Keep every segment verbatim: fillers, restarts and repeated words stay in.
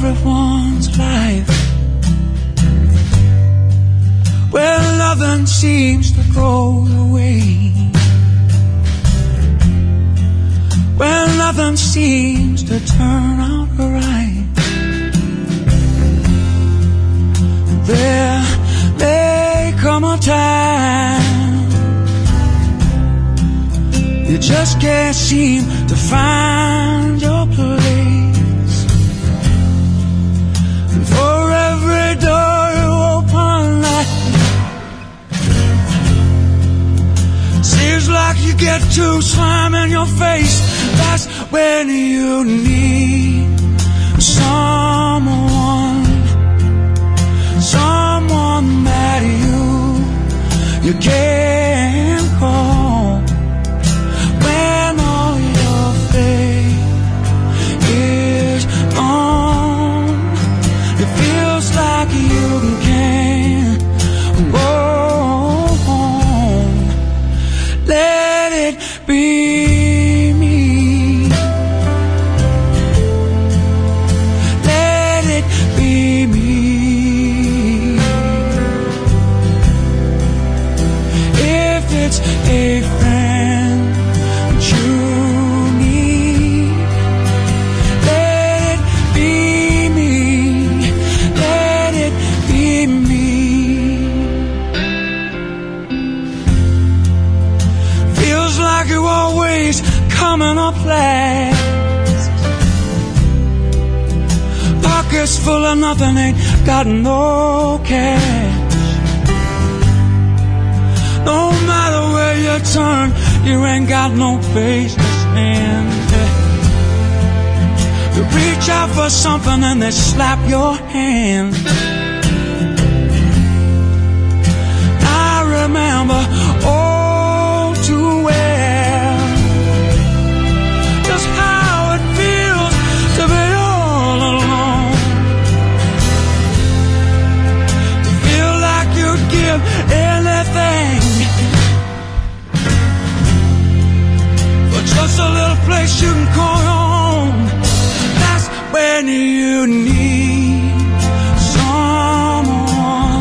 everyone's life, where nothing seems to go your way, where nothing seems to turn out right. There may come a time you just can't seem to find your place, and for every door you open, seems like you get to slime in your face. That's when you need someone, someone that you you can call when all your faith is gone. It feels like you can't go home. Let it be me. Let it be me. If it's a friend you need, let it be me. Let it be me. Feels like you're always coming up last. Pockets full of nothing, ain't got no cash. No matter where you turn, you ain't got no place to stand. You reach out for something and they slap your hand. I remember all too well just how it feels to be all alone, to feel like you'd give anything for just a little place you can call home. That's when you need someone,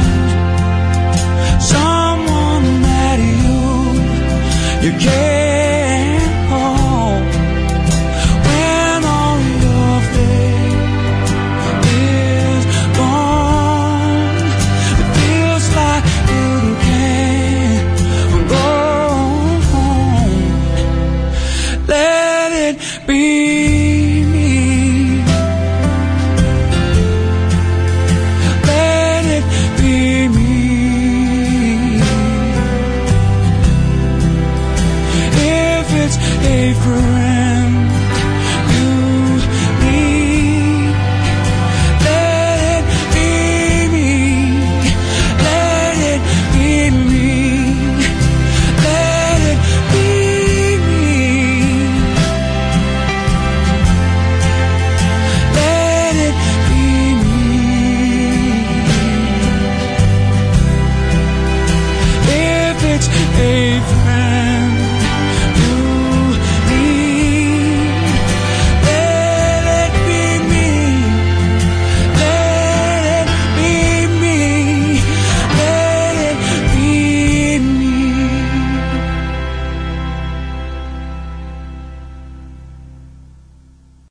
someone that you you can't call when all your faith is gone. It feels like you can't go home. Let it be me. Let it be me. If it's a friend